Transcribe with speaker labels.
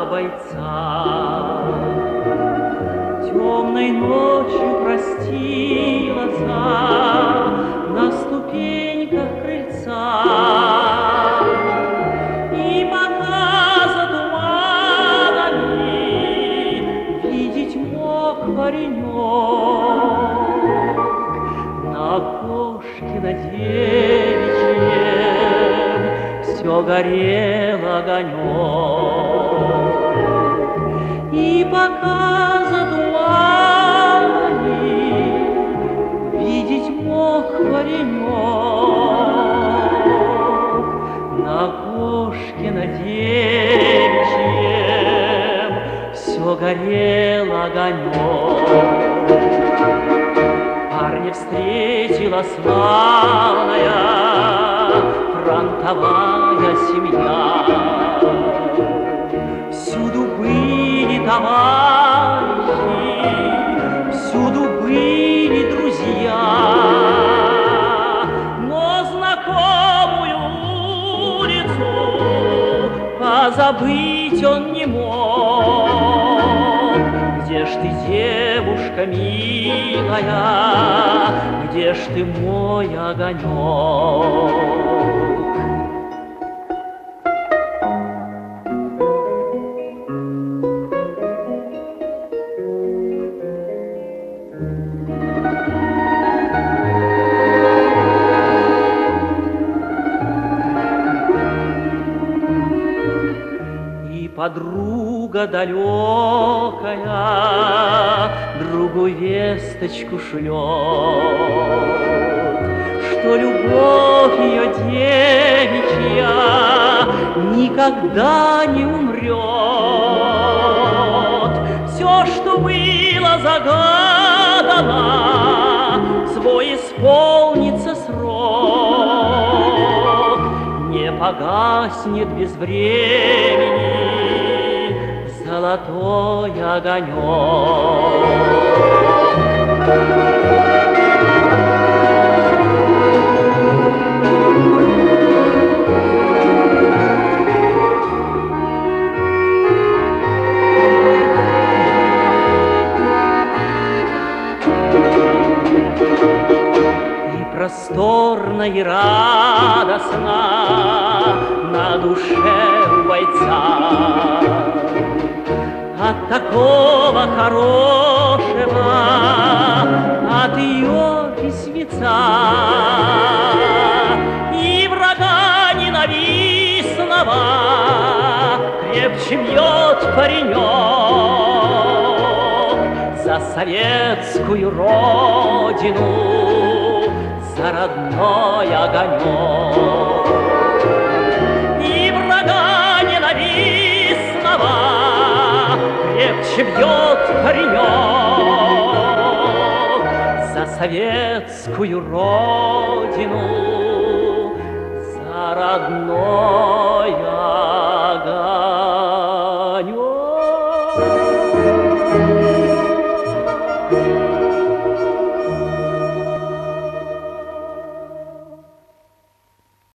Speaker 1: бойца. Темной ночью простилась на ступеньках крыльца. И пока за туманами видеть мог паренек, на окошке на девичьем все горел огонек. И пока за туманами видеть мог паренек, на окошке на девичьем все горел огонек. Парня встретила славная фронтовая семья. Всюду были товарищи, всюду были друзья, но знакомую улицу позабыть он не мог. Где ж ты, девушка милая, где ж ты, мой огонек? Подруга далекая другу весточку шлет, что любовь ее девичья никогда не умрет. Все, что было загадано, свой исполнится срок, не погаснет без времени золотой огонек. И просторно, и радостно на душе у бойца от такого хорошего, от ее письмеца. И врага ненавистного крепче бьет паренек за советскую родину, за родной огонек. И врага ненавистного крепче бьет паренек за советскую родину, за родной